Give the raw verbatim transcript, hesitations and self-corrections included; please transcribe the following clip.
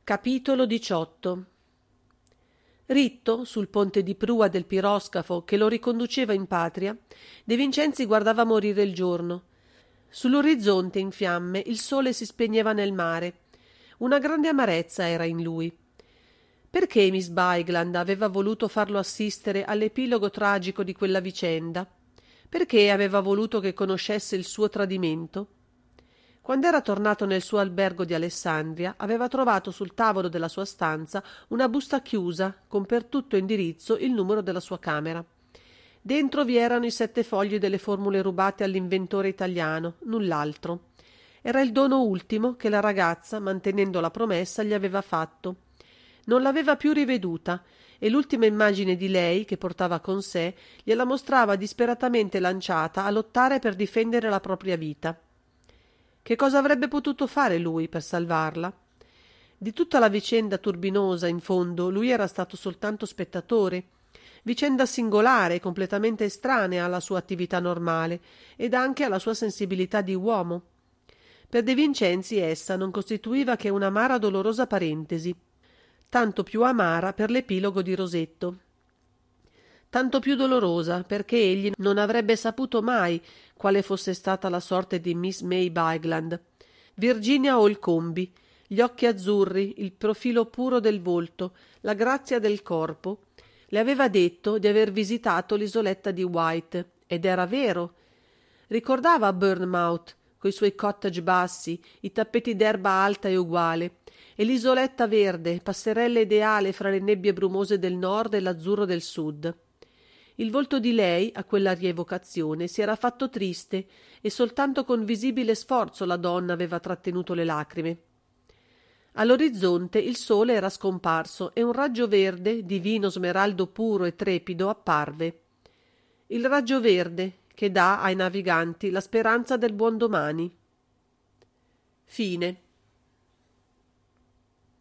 Capitolo diciotto. Ritto, sul ponte di prua del piroscafo che lo riconduceva in patria, De Vincenzi guardava morire il giorno. Sull'orizzonte in fiamme il sole si spegneva nel mare. Una grande amarezza era in lui. Perché Miss Bigland aveva voluto farlo assistere all'epilogo tragico di quella vicenda? Perché aveva voluto che conoscesse il suo tradimento? Quando era tornato nel suo albergo di Alessandria, aveva trovato sul tavolo della sua stanza una busta chiusa, con per tutto indirizzo il numero della sua camera. Dentro vi erano i sette fogli delle formule rubate all'inventore italiano, null'altro. Era il dono ultimo che la ragazza, mantenendo la promessa, gli aveva fatto. Non l'aveva più riveduta, e l'ultima immagine di lei, che portava con sé, gliela mostrava disperatamente lanciata a lottare per difendere la propria vita. Che cosa avrebbe potuto fare lui per salvarla? Di tutta la vicenda turbinosa, in fondo, lui era stato soltanto spettatore. Vicenda singolare, completamente estranea alla sua attività normale ed anche alla sua sensibilità di uomo. Per De Vincenzi essa non costituiva che un'amara dolorosa parentesi, tanto più amara per l'epilogo di Rosetto. Tanto più dolorosa perché egli non avrebbe saputo mai quale fosse stata la sorte di Miss May Bigland. Virginia Olcombi, gli occhi azzurri, il profilo puro del volto, la grazia del corpo, le aveva detto di aver visitato l'isoletta di White, ed era vero. Ricordava Bournemouth, coi suoi cottage bassi, i tappeti d'erba alta e uguale, e l'isoletta verde, passerella ideale fra le nebbie brumose del nord e l'azzurro del sud. Il volto di lei, a quella rievocazione, si era fatto triste e soltanto con visibile sforzo la donna aveva trattenuto le lacrime. All'orizzonte il sole era scomparso e un raggio verde, divino smeraldo puro e trepido, apparve. Il raggio verde che dà ai naviganti la speranza del buon domani. Fine.